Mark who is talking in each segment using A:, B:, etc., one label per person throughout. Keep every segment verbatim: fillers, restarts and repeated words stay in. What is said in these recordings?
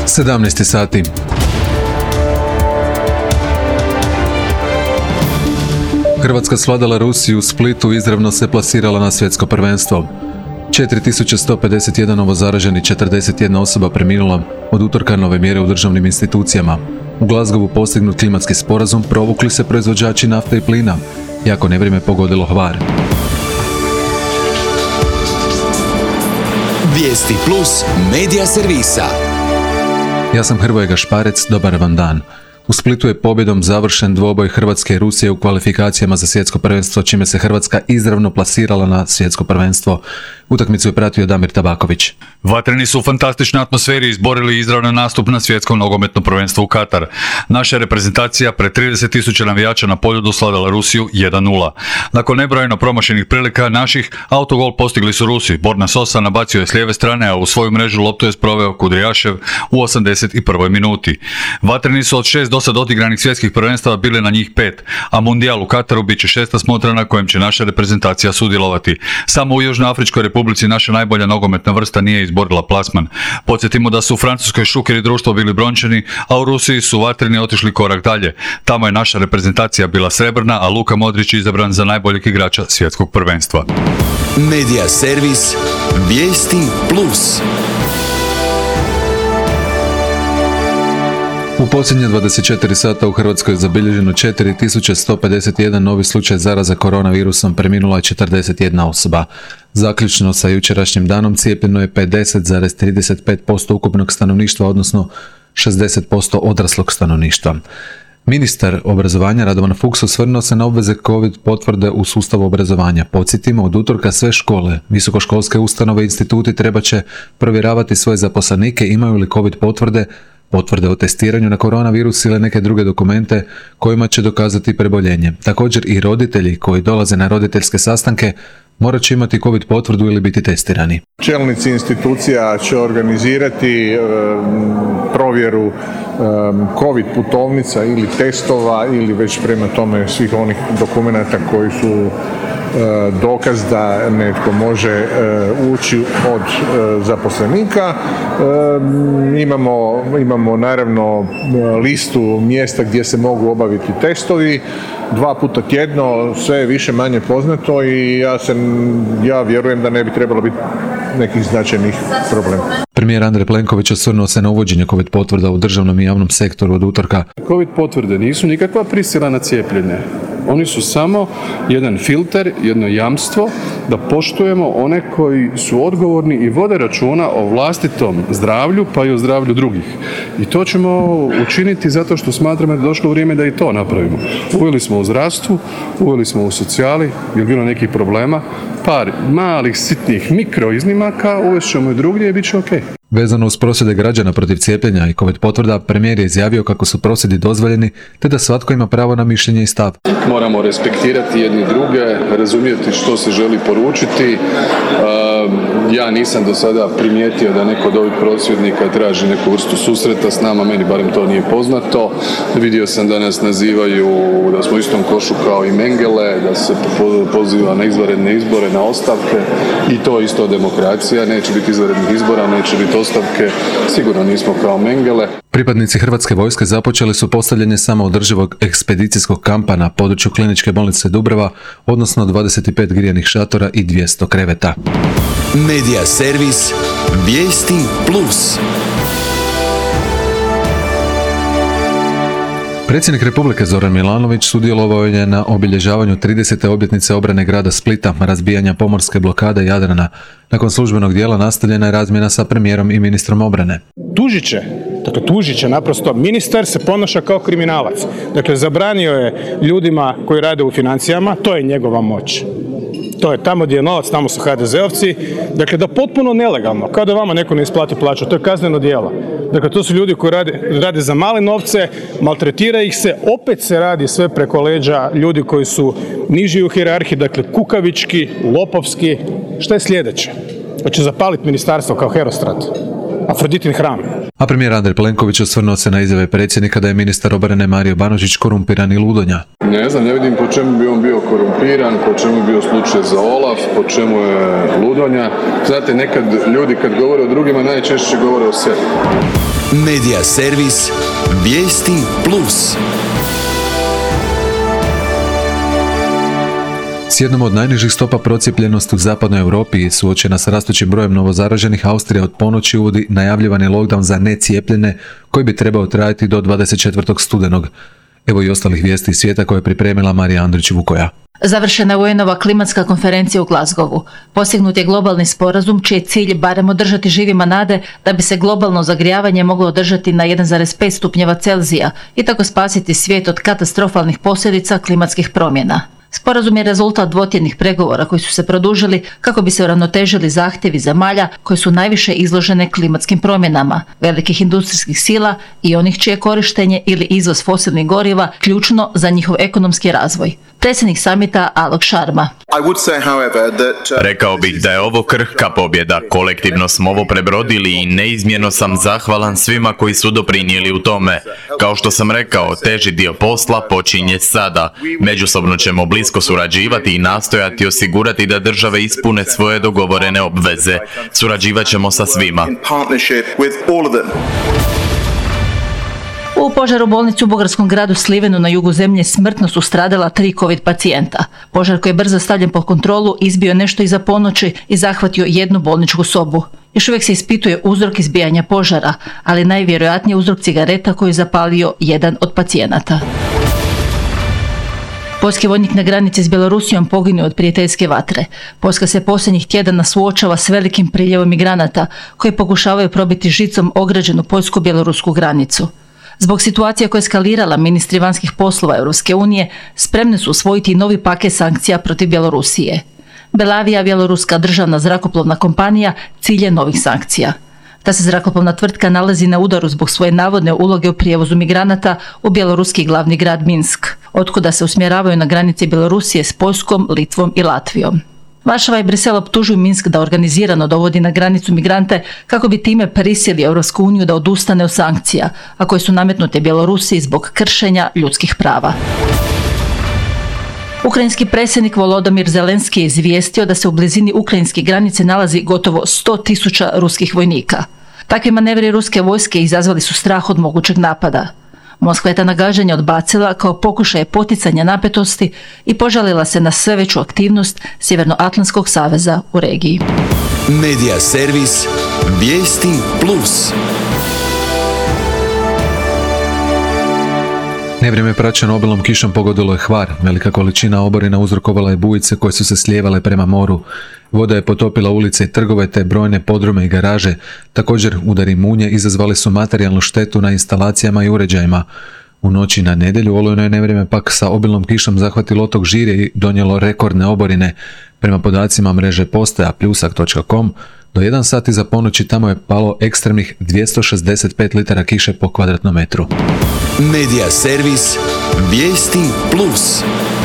A: sedamnaest sati. Hrvatska svladala Rusiju u Splitu, izravno se plasirala na svjetsko prvenstvo. četiri tisuće sto pedeset jedan novozaraženi, četrdeset jedna osoba preminula, od utorka nove mjere u državnim institucijama. U Glasgowu postignut klimatski sporazum, provukli se proizvođači nafte i plina, jako nevrijeme pogodilo Hvar.
B: Vijesti plus medija servisa.
A: Ja sam Hrvoje Gašparec, dobar vam dan. U Splitu je pobjedom završen dvoboj Hrvatske i Rusije u kvalifikacijama za svjetsko prvenstvo, čime se Hrvatska izravno plasirala na svjetsko prvenstvo. Utakmicu je pratio Damir Tabaković.
C: Vatreni su u fantastičnoj atmosferi izborili izravni nastup na svjetsko nogometno prvenstvo u Katar. Naša reprezentacija pred trideset tisuća navijača na Poljudu svladala Rusiju jedan nula. Nakon nebrojeno promašenih prilika naših, autogol postigli su Rusi. Borna Sosa nabacio je s lijeve strane, a u svoju mrežu loptu je sproveo Kudrijašev u osamdeset prvoj minuti. Vatreni su od šest dosad odigranih svjetskih prvenstava bili na njih pet, a Mundijal u Kataru bit će šesta smotra na kojem će naša reprezentacija sudjelovati. Samo u Južnoafričkoj Republici naša najbolja nogometna vrsta nije izborila plasman. Podsjetimo da su u Francuskoj Šuker i društvo bili brončani, a u Rusiji su Vatreni otišli korak dalje. Tamo je naša reprezentacija bila srebrna, a Luka Modrić izabran za najboljeg igrača svjetskog prvenstva.
B: Medija servis Vijesti plus.
A: U posljednje dvadeset četiri sata u Hrvatskoj je zabilježeno četiri tisuće sto pedeset jedan novi slučaj zaraza koronavirusom, preminula je četrdeset jedna osoba. Zaključno sa jučerašnjim danom cijepljeno je pedeset zarez trideset pet posto ukupnog stanovništva, odnosno šezdeset posto odraslog stanovništva. Ministar obrazovanja Radovan Fuchs osvrnuo se na obveze COVID potvrde u sustavu obrazovanja. Podsjetimo, od utorka sve škole, visokoškolske ustanove i instituti treba će provjeravati svoje zaposlenike imaju li COVID potvrde, potvrde o testiranju na koronavirus ili neke druge dokumente kojima će dokazati preboljenje. Također i roditelji koji dolaze na roditeljske sastanke morat će imati COVID potvrdu ili biti testirani.
D: Čelnici institucija će organizirati e, provjeru e, COVID putovnica ili testova ili već prema tome svih onih dokumenata koji su e, dokaz da netko može e, ući od e, zaposlenika. E, imamo, imamo naravno listu mjesta gdje se mogu obaviti testovi. Dva puta tjedno, sve je više manje poznato i ja, sam, ja vjerujem da ne bi trebalo biti nekih značajnih problema.
A: Premijer Andrej Plenković osvrnuo se na uvođenje COVID potvrda u državnom i javnom sektoru od utorka.
E: COVID potvrde nisu nikakva prisila na cijepljenje. Oni su samo jedan filter, jedno jamstvo da poštujemo one koji su odgovorni i vode računa o vlastitom zdravlju pa i o zdravlju drugih. I to ćemo učiniti zato što smatramo da je došlo vrijeme da i to napravimo. Uveli smo u zdravstvu, uveli smo u socijali, je bilo nekih problema, par malih, sitnih mikro iznimaka, uvest ćemo i drugdje i bit će ok.
A: Vezano uz prosvjede građana protiv cijepljenja i COVID potvrda, premijer je izjavio kako su prosvjedi dozvoljeni te da svatko ima pravo na mišljenje i stav.
E: Moramo respektirati jedni druge, razumjeti što se želi poručiti. Ja nisam do sada primijetio da neko od ovih prosvjednika traži neku vrstu susreta s nama, meni barem to nije poznato. Vidio sam da nas nazivaju da smo u istom košu kao i Mengele, da se poziva na izvanredne izbore, na ostavke i to isto demokracija. Neće biti izvanrednih izbora, neće biti ostavke, sigurno nismo kao Mengele.
A: Pripadnici Hrvatske vojske započeli su postavljanje samoodrživog ekspedicijskog kampa na području kliničke bolnice Dubrava, odnosno dvadeset pet grijanih šatora i dvjesto kreveta.
B: Medija servis Vijesti plus.
A: Predsjednik Republike Zoran Milanović sudjelovao je na obilježavanju tridesete obljetnice obrane grada Splita, razbijanja pomorske blokade Jadrana. Nakon službenog dijela nastavljena je razmjena sa premijerom i ministrom obrane.
F: Tužit će, dakle tužit će naprosto, ministar se ponaša kao kriminalac. Dakle, zabranio je ljudima koji rade u financijama, to je njegova moć. To je tamo gdje je novac, tamo su ha de zeovci. Dakle, da potpuno nelegalno, kao da vama neko ne isplati plaću, to je kazneno djelo. Dakle, to su ljudi koji rade, rade za male novce, maltretira ih se, opet se radi sve preko leđa ljudi koji su niži u hijerarhiji, dakle kukavički, lopovski. Šta je sljedeće? Hoće zapaliti ministarstvo kao Herostrat, Afroditin hram.
A: A premijer Andrej Plenković osvrnuo se na izjave predsjednika da je ministar obrane Mario Banožić korumpiran i ludonja.
E: Ne znam, ne vidim po čemu bi on bio korumpiran, po čemu je bio slučaj za Olaf, po čemu je ludonja. Znate, nekad ljudi kad govore o drugima najčešće govore o sebi.
B: Medija servis Vijesti Plus.
A: S jednom od najnižih stopa procijepljenosti u zapadnoj Europi i suočena s rastućim brojem novozaraženih, Austrija od ponoći uvodi najavljivani lockdown za necijepljene koji bi trebao trajati do dvadeset četvrtog studenog. Evo i ostalih vijesti iz svijeta koje je pripremila Marija Andrić-Vukoja.
G: Završena je U N-ova klimatska konferencija u Glasgowu. Postignut je globalni sporazum čiji je cilj barem održati živima nade da bi se globalno zagrijavanje moglo održati na jedan zarez pet stupnjeva Celzija i tako spasiti svijet od katastrofalnih posljedica klimatskih promjena. Sporazum je rezultat dvotjednih pregovora koji su se produžili kako bi se uravnotežili zahtjevi zemalja koje su najviše izložene klimatskim promjenama, velikih industrijskih sila i onih čije korištenje ili izvoz fosilnih goriva ključno za njihov ekonomski razvoj. Predsjednik samita Alok Sharma.
H: Rekao bih da je ovo krhka pobjeda. Kolektivno smo ovo prebrodili i neizmjerno sam zahvalan svima koji su doprinijeli u tome. Kao što sam rekao, teži dio posla počinje sada. Međusobno ćemo blisko surađivati i nastojati osigurati da države ispune svoje dogovorene obveze. Surađivat ćemo sa svima.
G: U požaru bolnici u bugarskom gradu Slivenu na jugu zemlje smrtno su stradala tri COVID pacijenta. Požar koji je brzo stavljen pod kontrolu izbio nešto iza ponoći i zahvatio jednu bolničku sobu. Još uvijek se ispituje uzrok izbijanja požara, ali najvjerojatnije uzrok cigareta koju je zapalio jedan od pacijenata. Poljski vojnik na granici s Bjelorusijom poginuo od prijateljske vatre. Poljska se posljednjih tjedana suočava s velikim priljevom migranata koji pokušavaju probiti žicom ograđenu poljsko-bjelorusku granicu. Zbog situacije koja je eskalirala, ministri vanjskih poslova Europske unije spremni su usvojiti novi paket sankcija protiv Bjelorusije. Belavija, bjeloruska državna zrakoplovna kompanija, cilj je novih sankcija. Ta se zrakoplovna tvrtka nalazi na udaru zbog svoje navodne uloge u prijevozu migranata u bjeloruski glavni grad Minsk, otkuda se usmjeravaju na granici Bjelorusije s Poljskom, Litvom i Latvijom. Varšava i Brisel optužuju Minsk da organizirano dovodi na granicu migrante kako bi time prisilili Europsku uniju da odustane od sankcija, a koje su nametnute Bjelorusiji zbog kršenja ljudskih prava. Ukrajinski predsjednik Volodymyr Zelenski je izvijestio da se u blizini ukrajinske granice nalazi gotovo sto tisuća ruskih vojnika. Takvi manevri ruske vojske izazvali su strah od mogućeg napada. Moskva je ta nagađanja odbacila kao pokušaje poticanja napetosti i požalila se na sve veću aktivnost Sjevernoatlantskog saveza u regiji.
B: Medija servis Vijesti Plus.
A: Nevrijeme praćeno obilnom kišom pogodilo je Hvar. Velika količina oborina uzrokovala je bujice koje su se slijevale prema moru. Voda je potopila ulice i trgove te brojne podrume i garaže. Također udari munje izazvali su materijalnu štetu na instalacijama i uređajima. U noći na nedjelju olujno je nevrijeme pak sa obilnom kišom zahvatilo otok Žirje i donijelo rekordne oborine. Prema podacima mreže postaja pljusak točka com, do jedan sat iza ponoći tamo je palo ekstremnih dvjesto šezdeset pet litara kiše po kvadratnom metru.
B: Medija servis Vijesti Plus.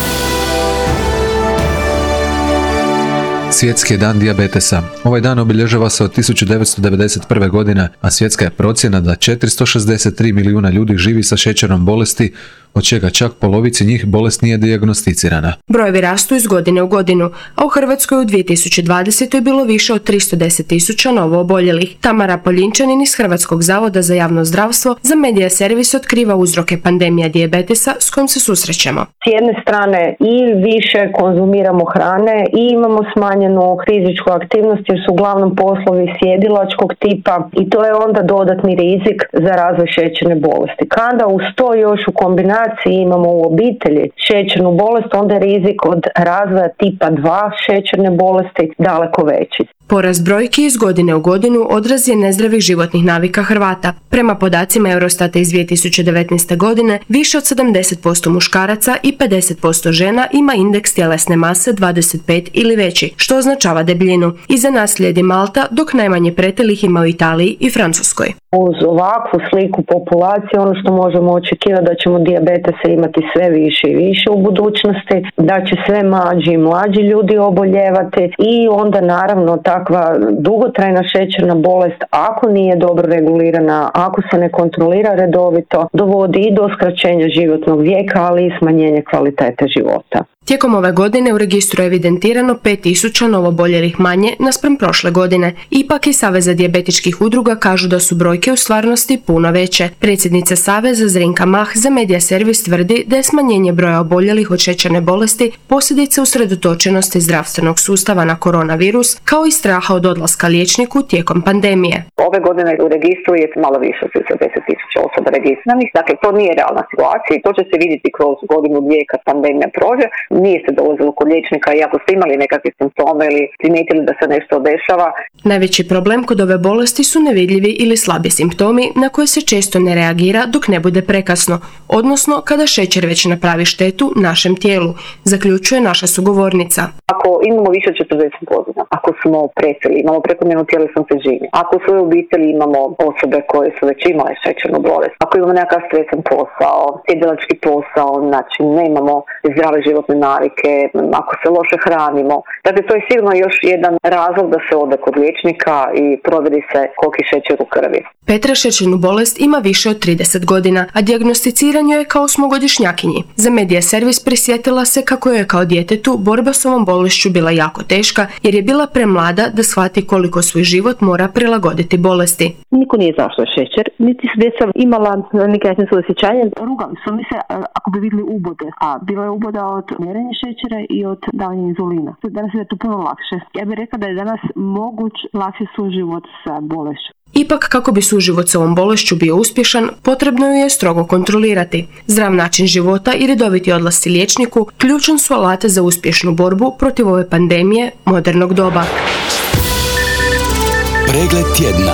A: Svjetski je dan dijabetesa. Ovaj dan obilježava se od tisuću devetsto devedeset prve. godine, a svjetska je procjena da četiristo šezdeset tri milijuna ljudi živi sa šećernom bolesti, od čega čak polovici njih bolest nije dijagnosticirana.
I: Brojevi rastu iz godine u godinu, a u Hrvatskoj u dvije tisuće dvadesetoj je bilo više od tristo deset tisuća novo oboljelih. Tamara Poljinčanin iz Hrvatskog zavoda za javno zdravstvo za Medija servis otkriva uzroke pandemija dijabetesa s kojim se susrećemo.
J: S jedne strane i više konzumiramo hrane i imamo smanjenu fizičku aktivnost jer su uglavnom poslovi sjedilačkog tipa i to je onda dodatni rizik za razvoj šećerne bolesti. Kada uz to još u kombinaciji imamo u obitelji šećernu bolest, onda je rizik od razvoja tipa dva šećerne bolesti daleko veći.
I: Porast brojki iz godine u godinu odraz je nezdravih životnih navika Hrvata. Prema podacima Eurostata iz dvije tisuće devetnaeste. godine, više od sedamdeset posto muškaraca i pedeset posto žena ima indeks tjelesne mase dvadeset pet ili veći, što označava debljinu. Iza nas slijedi Malta, dok najmanje pretilih ima u Italiji i Francuskoj.
J: Uz ovakvu sliku populacije ono što možemo očekivati da ćemo dijabetesa imati sve više i više u budućnosti, da će sve mlađi i mlađi ljudi oboljevati i onda naravno ta takva dugotrajna šećerna bolest, ako nije dobro regulirana, ako se ne kontrolira redovito, dovodi i do skraćenja životnog vijeka, ali i smanjenje kvalitete života.
I: Tijekom ove godine u registru je evidentirano pet tisuća novoboljelih manje naspram prošle godine. Ipak i Saveza dijabetičkih udruga kažu da su brojke u stvarnosti puno veće. Predsjednica Saveza Zrinka Mah za Medija Servis tvrdi da je smanjenje broja oboljelih od šećerne bolesti posljedica usredotočenosti zdravstvenog sustava na koronavirus, kao i straha od odlaska liječniku tijekom pandemije.
K: Ove godine u registru je malo više od deset tisuća osoba registriranih, dakle to nije realna situacija i to će se vidjeti kroz godinu dvije kad pandemija prođe. Nije se dolazilo kod liječnika i ako ste imali nekakve simptome ili primijetili da se nešto dešava.
I: Najveći problem kod ove bolesti su nevidljivi ili slabi simptomi na koje se često ne reagira dok ne bude prekasno, odnosno kada šećer već napravi štetu našem tijelu, zaključuje naša sugovornica.
K: Ako imamo više od četrdeset godina, ako smo preseli, imamo prekomjernu tjelesnu težinu, ako u svojoj obitelji imamo osobe koje su već imale šećernu bolest, ako imamo nekakav stresan posao, sjedilački posao, znači ne imamo zdrave životne navike, ako se loše hranimo. Dakle, to je sigurno još jedan razlog da se ode kod liječnika i provjeri se koliki šećer u krvi.
I: Petra šećernu bolest ima više od trideset godina, a dijagnosticiran joj je kao osmogodišnjakinji. Za Medija Servis prisjetila se kako joj je kao djetetu borba s ovom bolešću bila jako teška jer je bila premlada da shvati koliko svoj život mora prilagoditi bolesti.
L: Niko nije znao što je šećer, niti su djeca imala neke jasne osjećanje. Rugali su mi se ako bi vidjeli ubode, a bilo je uboda od mjerenja šećera i od davanja inzulina. Danas je to puno lakše. Ja bih rekla da je danas moguć lakši suživot sa bolešću.
I: Ipak, kako bi suživot sa ovom bolešću bio uspješan, potrebno ju je strogo kontrolirati. Zdrav način života i redoviti odlasci liječniku ključan su alate za uspješnu borbu protiv ove pandemije modernog doba.
B: Pregled tjedna.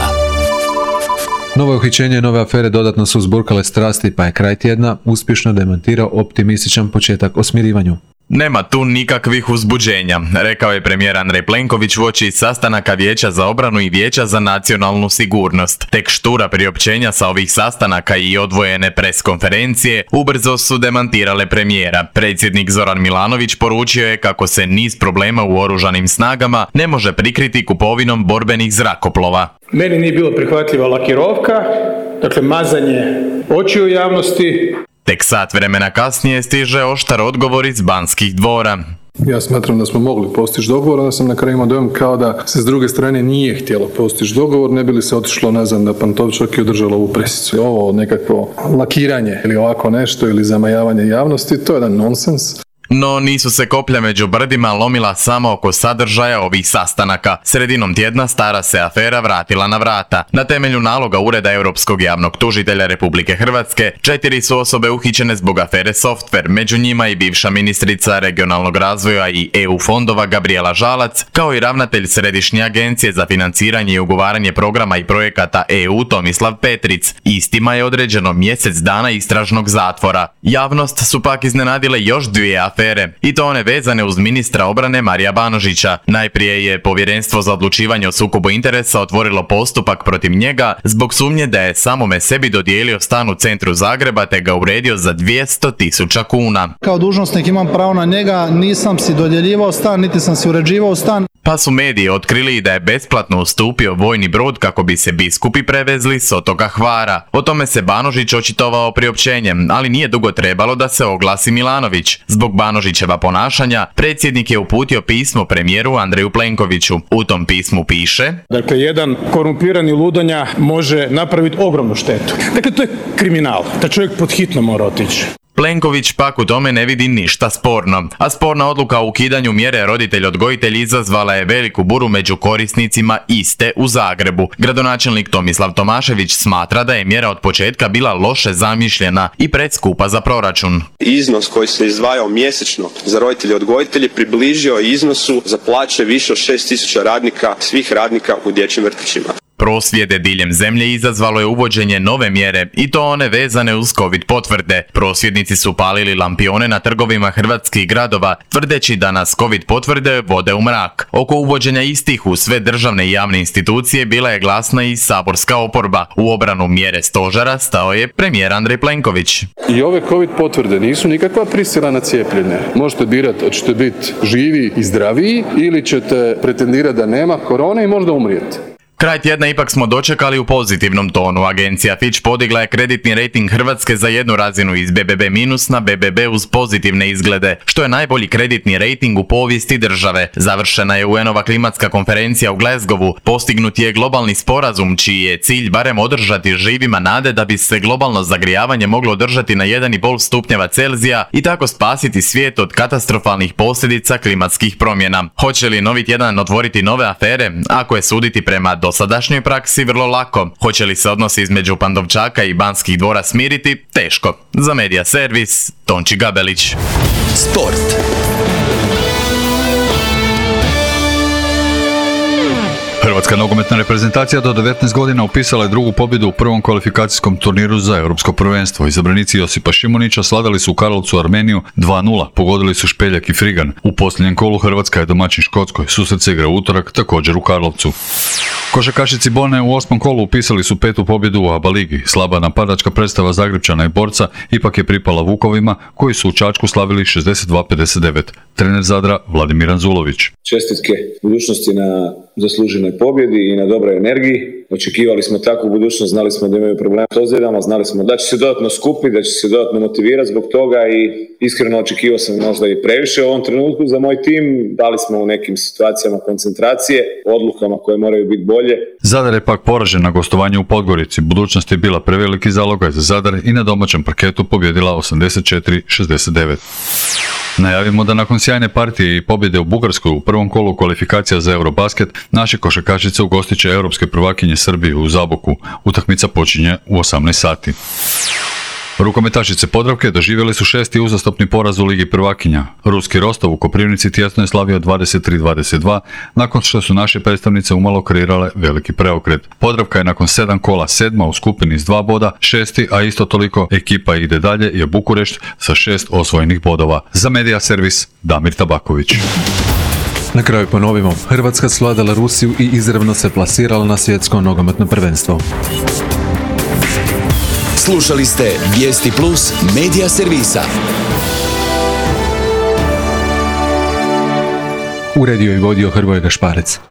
A: Novo uhićenje i nove afere dodatno su uzburkale strasti, pa je kraj tjedna uspješno demantirao optimističan početak o smirivanju.
H: Nema tu nikakvih uzbuđenja, rekao je premijer Andrej Plenković uoči sastanaka Vijeća za obranu i Vijeća za nacionalnu sigurnost. Tek štura priopćenja sa ovih sastanaka i odvojene pres konferencije ubrzo su demantirale premijera. Predsjednik Zoran Milanović poručio je kako se niz problema u oružanim snagama ne može prikriti kupovinom borbenih zrakoplova.
F: Meni nije bilo prihvatljiva lakirovka, dakle mazanje očiju javnosti.
H: Tek sat vremena kasnije stiže oštar odgovor iz Banskih dvora.
E: Ja smatram da smo mogli postići dogovor, onda sam na kraju imao dojam kao da se s druge strane nije htjelo postići dogovor, ne bi li se otišlo nazad na Pantovčak i održalo ovu presicu. Ovo nekakvo lakiranje ili ovako nešto ili zamajavanje javnosti, to je jedan nonsens.
H: No nisu se koplja među brdima lomila samo oko sadržaja ovih sastanaka. Sredinom tjedna stara se afera vratila na vrata. Na temelju naloga Ureda Europskog javnog tužitelja Republike Hrvatske, četiri su osobe uhićene zbog afere Software, među njima i bivša ministrica regionalnog razvoja i E U fondova Gabrijela Žalac, kao i ravnatelj Središnje agencije za financiranje i ugovaranje programa i projekata E U Tomislav Petric. Istima je određeno mjesec dana istražnog zatvora. Javnost su pak iznenadile još dvije afere, i to one vezane uz ministra obrane Marija Banožića. Najprije je Povjerenstvo za odlučivanje o sukobu interesa otvorilo postupak protiv njega zbog sumnje da je samome sebi dodijelio stan u centru Zagreba te ga uredio za dvjesto tisuća kuna.
M: Kao dužnosnik imam pravo na njega, nisam si dodjeljivao stan, niti sam si uređivao stan.
H: Pa su mediji otkrili da je besplatno ustupio vojni brod kako bi se biskupi prevezli s otoka Hvara. O tome se Banožić očitovao priopćenjem, ali nije dugo trebalo da se oglasi Milanović. Zbog Banožićeva ponašanja, predsjednik je uputio pismo premijeru Andreju Plenkoviću. U tom pismu piše:
F: Dakle, jedan korumpirani ludonja može napraviti ogromnu štetu. Dakle, to je kriminal. Da čovjek pod hitno mora otići.
H: Plenković pak u tome ne vidi ništa sporno, a sporna odluka o ukidanju mjere roditelj-odgojitelj izazvala je veliku buru među korisnicima iste u Zagrebu. Gradonačelnik Tomislav Tomašević smatra da je mjera od početka bila loše zamišljena i preskupa za proračun.
N: Iznos koji se izdvajao mjesečno za roditelje-odgojitelje približio iznosu za plaće više od šest tisuća radnika, svih radnika u dječjim vrtićima.
H: Prosvjede diljem zemlje izazvalo je uvođenje nove mjere i to one vezane uz covid potvrde. Prosvjednici su palili lampione na trgovima hrvatskih gradova, tvrdeći da nas covid potvrde vode u mrak. Oko uvođenja istih u sve državne i javne institucije bila je glasna i saborska oporba. U obranu mjere stožera stao je premijer Andrej Plenković.
E: I ove covid potvrde nisu nikakva prisila na cijepljenje. Možete birati hoćete biti živi i zdraviji ili ćete pretendirati da nema korone i možda umrijeti.
H: Kraj tjedna ipak smo dočekali u pozitivnom tonu. Agencija Fitch podigla je kreditni rejting Hrvatske za jednu razinu iz be be be minus na be be be uz pozitivne izglede, što je najbolji kreditni rejting u povijesti države. Završena je U N-ova klimatska konferencija u Glasgowu. Postignut je globalni sporazum čiji je cilj barem održati živima nade da bi se globalno zagrijavanje moglo održati na jedan i pol stupnjeva Celzija i tako spasiti svijet od katastrofalnih posljedica klimatskih promjena. Hoće li novi tjedan otvoriti nove afere? Ako je suditi prema dosadašnjoj praksi, vrlo lako. Hoće li se odnosi između Pandovčaka i Banskih dvora smiriti? Teško. Za Medija servis, Tonči Gabelić.
B: Sport.
C: Hrvatska nogometna reprezentacija do devetnaest godina upisala je drugu pobjedu u prvom kvalifikacijskom turniru za europsko prvenstvo. Izabranici Josipa Šimunića sladali su u Karlovcu Armeniju dva nula, pogodili su Špeljak i Frigan. U posljednjem kolu Hrvatska je domaćin Škotskoj, susret se igra u utorak, također u Karlovcu. Košarkašici Bone u osmom kolu upisali su petu pobjedu u A B A ligi. Slaba napadačka predstava Zagrepčana i Borca ipak je pripala Vukovima, koji su u Čačku slavili šezdeset dva pedeset devet. Trener Zadra Vladimir Anzulović.
O: Čestitke budućnosti na zasluženoj pobjedi i na dobroj energiji. Očekivali smo takvu budućnost, znali smo da imaju problem s ozljedama, znali smo da će se dodatno skupiti, da će se dodatno motivirati zbog toga i iskreno očekivao sam možda i previše u ovom trenutku za moj tim. Dali smo u nekim situacijama koncentracije, odlukama koje moraju biti bolje.
C: Zadar je pak poražen na gostovanju u Podgorici. Budućnost je bila preveliki zalogaj za Zadar i na domaćem parketu pobjedila osamdeset četiri šezdeset devet. Najavimo da nakon sjajne partije i pobjede u Bugarskoj u prvom kolu kvalifikacija za Eurobasket, naše košarkašice ugostit će europske prvakinje Srbije u Zaboku. Utakmica počinje u osamnaest sati. Rukometašice Podravke doživjeli su šesti uzastopni poraz u Ligi prvakinja. Ruski Rostov u Koprivnici tjesno je slavio dvadeset tri dvadeset dva, nakon što su naše predstavnice umalo kreirale veliki preokret. Podravka je nakon sedam kola sedma u skupini s dva boda, šesti, a isto toliko ekipa ide dalje je Bukurešt sa šest osvojenih bodova. Za Medija servis Damir Tabaković.
A: Na kraju ponovimo, Hrvatska svladala Rusiju i izravno se plasirala na svjetsko nogometno prvenstvo.
B: Slušali ste Vijesti Plus Medija servisa.
A: Uredio i vodio Hrvoje Gašparec.